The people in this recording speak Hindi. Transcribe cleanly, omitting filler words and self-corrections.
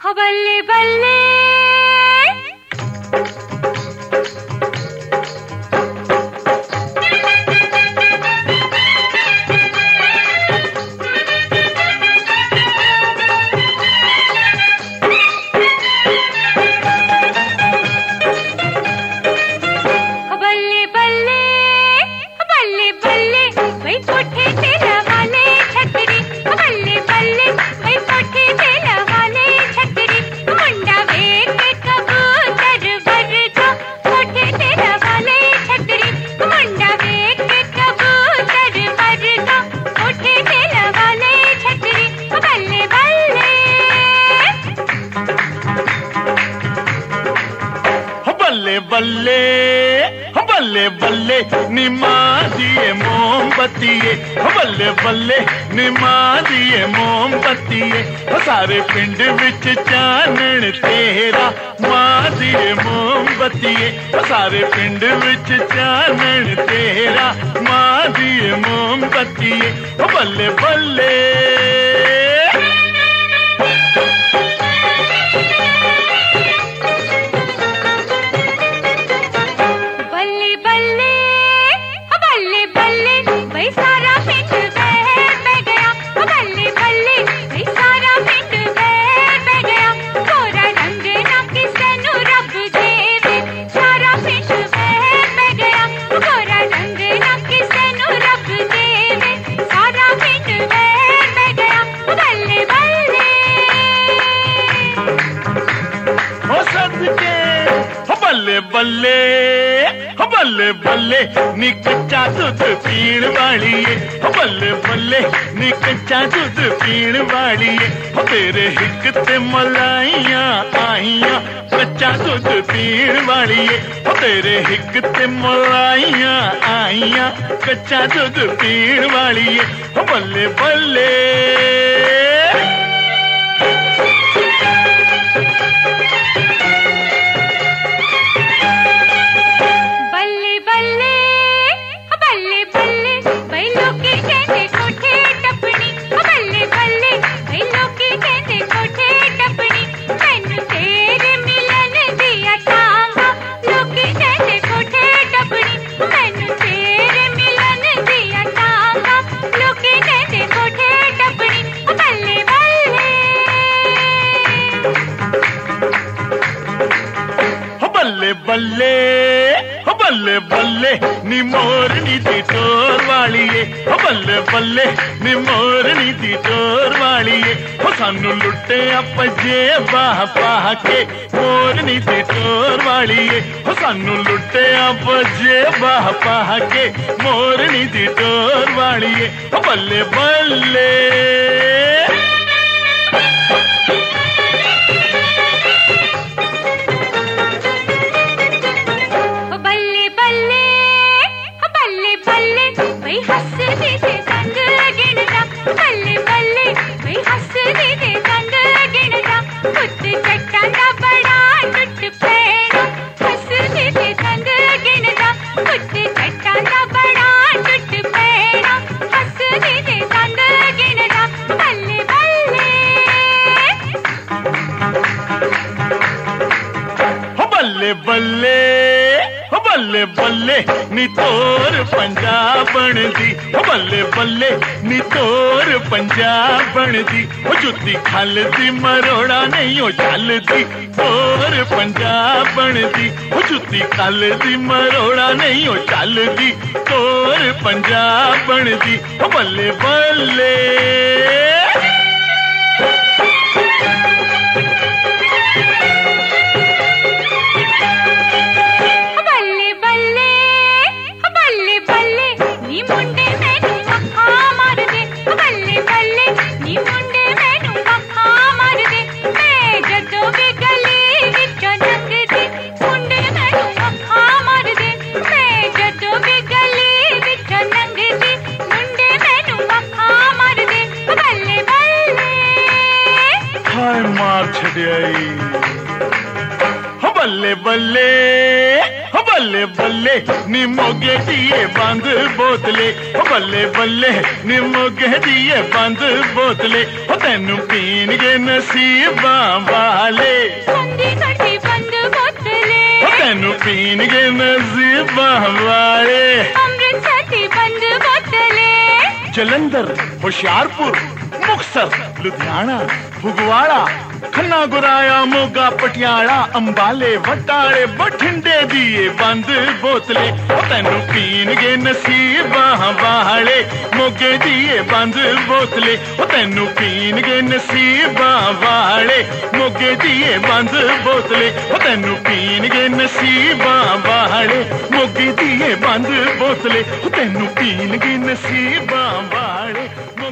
हो बल्ले बल्ले बल्ले बल्ले बल्ले निमा दिए मोमबत्तिये, बल्ले बल्ले निमा दिए मोमबत्तिये, सारे पिंड विच चानण तेरा मां दिए मोमबत्तिये, सारे पिंड विच चानण तेरा मां दिए मोमबत्तिये, बल्ले बल्ले बल्ले बल्ले बल्ले नी कच्चा दूध पीण वाली है, बल्ले बल्ले नी कच्चा दूध पीण वाली है, तेरे हिक ते मलाइयां आइयां कच्चा दूध पीण वाली है, तेरे हिक ते मलाइयां आइयां कच्चा दूध पीण वाली है, बल्ले बल्ले बल्ले बल्ले बल्ले नी मोरनी दी टोर वाली है, बल्ले बल्ले नी मोरनी दी टोर वाली है, सानू लुटे अपजे बाह पाह के मोरनी दी टोर वाली है, सानू लुटे अपजे बाह पाह के मोरनी दी टोर वाली है, बल्ले बल्ले बल्ले बल्ले बल्ले नी तोर पंजाबण दी, बल्ले बल्ले नी तोर पंजाबण दी, जुत्ती खल दी मरोड़ा नहीं हो चलदी, तोर पंजाबण दी, जुत्ती खल दी मरोड़ा नहीं हो चलदी, तोर पंजाबण दी, बल्ले बल्ले बल्ले बल्ले ਬੱਲੇ ਬੱਲੇ ਨੀ ਮੋਗੇ ਦੀਏ ਬੰਦ ਬੋਤਲੇ ਓ ਬੱਲੇ ਬੱਲੇ ਨੀ ਮੋਗੇ ਦੀਏ ਬੰਦ ਬੋਤਲੇ ਓ ਤੈਨੂੰ ਪੀਣਗੇ ਨਸੀਬਾਂ ਵਾਲੇ ਚੰਡੀਗੜ੍ਹ ਦੀ ਬੰਦ ਬੋਤਲੇ ਓ ਤੈਨੂੰ ਪੀਣਗੇ ਨਸੀਬਾਂ ਵਾਲੇ ਅੰਮ੍ਰਿਤਸਰ ਦੀ ਬੰਦ ਬੋਤਲੇ ਜਲੰਧਰ ਹੁਸ਼ਿਆਰਪੁਰ ਮੁਕਤਸਰ ਲੁਧਿਆਣਾ ਫਗਵਾੜਾ ਖੰਨਾ ਗੁਰਾਇਆ ਮੋਗਾ ਪਟਿਆਲਾ ਅੰਬਾਲੇ ਵਟਾਲੇ ਬਠਿੰਡੇ ਦੀਏ ਬੰਦ ਬੋਤਲੇ ਓ ਤੈਨੂੰ ਪੀਣਗੇ ਨਸੀਬਾਂ ਵਾਲੇ ਮੋਗੇ ਦੀਏ ਬੰਦ ਬੋਤਲੇ ਓ ਤੈਨੂੰ ਪੀਣਗੇ ਨਸੀਬਾਂ ਵਾਲੇ ਮੋਗੇ ਦੀਏ ਬੰਦ ਬੋਤਲੇ ਓ ਤੈਨੂੰ ਪੀਣਗੇ ਨਸੀਬਾਂ ਵਾਲੇ ਮੋਗੇ ਦੀਏ ਬੰਦ ਬੋਤਲੇ ਓ ਤੈਨੂੰ ਪੀਣਗੇ ਨਸੀਬਾਂ ਵਾਲੇ